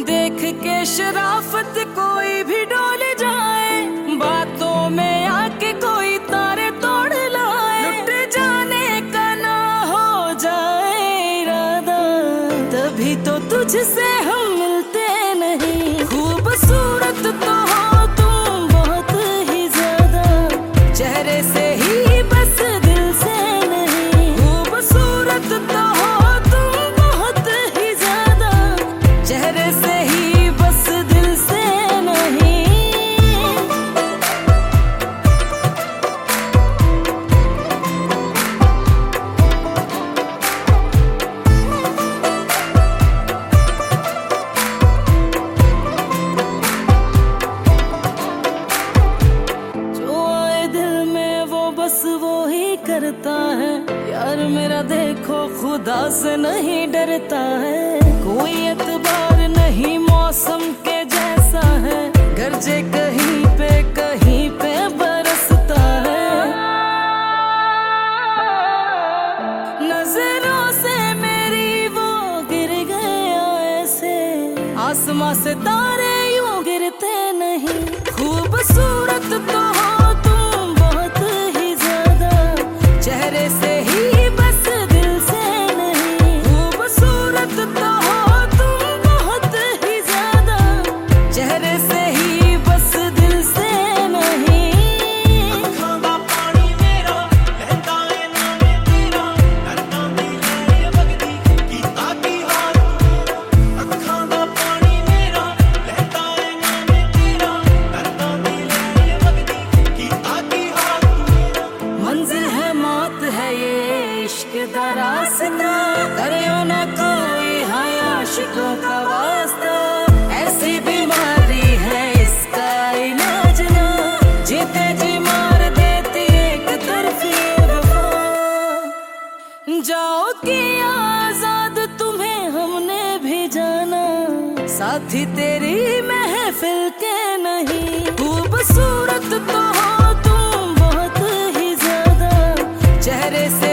देख के शराफत कोई भी डोल जाए, बातों में आके कोई तारे तोड़ लाए, लुट जाने का ना हो जाए इरादा, तभी तो तुझसे हम मिलते नहीं। खूबसूरत तो हो तुम बहुत ही ज्यादा, चेहरे से ही बस दिल से नहीं। खूबसूरत तो हो तुम बहुत ही ज्यादा, चेहरे से ही बस दिल से नहीं। बस वो ही करता है यार मेरा, देखो खुदा से नहीं डरता है। कोई एतबार नहीं मौसम के जैसा है, गरजे कहीं पे बरसता है। नजरों से मेरी वो गिर गया ऐसे, आसमां से तारे यूं गिरते नहीं। खूबसूरत तो हो तुम बहुत ही ज्यादा, चेहरे से ही बस दिल से नहीं। खूबसूरत तो हो तुम बहुत ही ज्यादा, चेहरे से ही बस दिल से नहीं। अखां दा पानी मेरा लहंदा ए नामे तेरा, नरकां दी लहर वगदी कीता की हाल मेरा। अखां दा पानी मेरा लहंदा ए नामे तेरा, नरकां दी लहर वगदी कीता की हाल मेरा। मंजिल है मौत है ये इश्क दा रास्ता, करियो ना कोई हाय आशिकों का वास्ता। ऐसी बीमारी है इसका इलाज ना, जीते जी मार देती एक तरफी वफा। जाओ कि आजाद तुम्हें हमने भी जाना, साथी तेरी महफिल के नहीं। खूबसूरत तो हो तुम बहुत ही ज्यादा, चेहरे से